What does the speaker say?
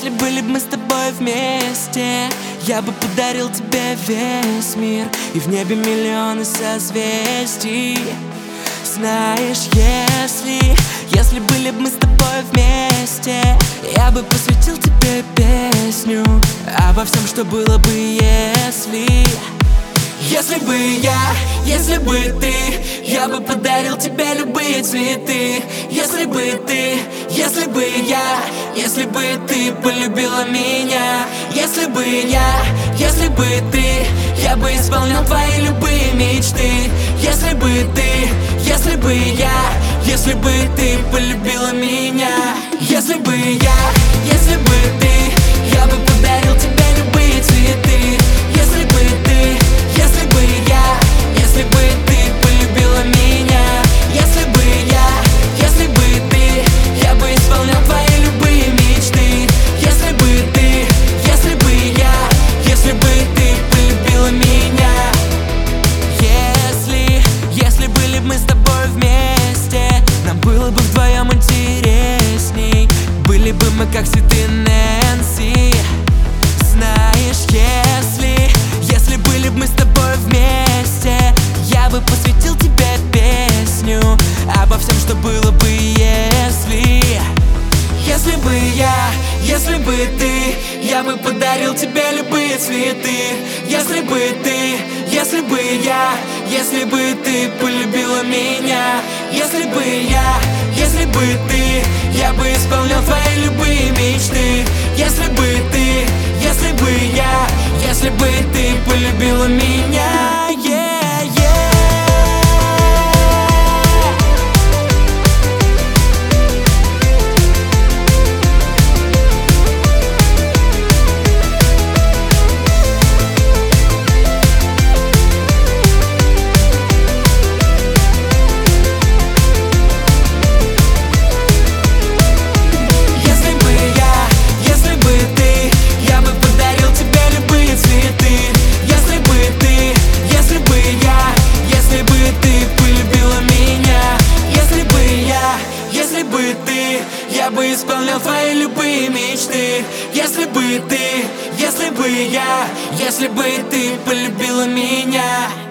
Если были бы мы с тобой вместе, я бы подарил тебе весь мир, и в небе миллионы созвездий. Знаешь, если были бы мы с тобой вместе, я бы посвятил тебе песню обо всем, что было бы, если. Если бы если бы ты, я бы подарил тебе любые цветы. Если бы ты полюбила меня. Если бы ты, я бы исполнял твои любые мечты. Если бы ты полюбила меня. Если бы ты, я бы подарил тебе любые цветы. Если бы ты полюбила меня. Если бы ты, я бы исполнял твои любые мечты. Если бы ты полюбила меня. Если были бы мы с тобой вместе, нам было бы вдвоем интересней. Были бы мы как цветы Нэнси. Знаешь, если были бы мы с тобой вместе, я бы посвятил тебе песню обо всем, что было бы, если. Если бы ты, я бы подарил тебе любые цветы. Если бы ты полюбила меня. Если бы ты, я бы исполнял твои любые мечты. Если бы ты полюбила меня. Я бы исполнял твои любые мечты. Если бы ты полюбила меня.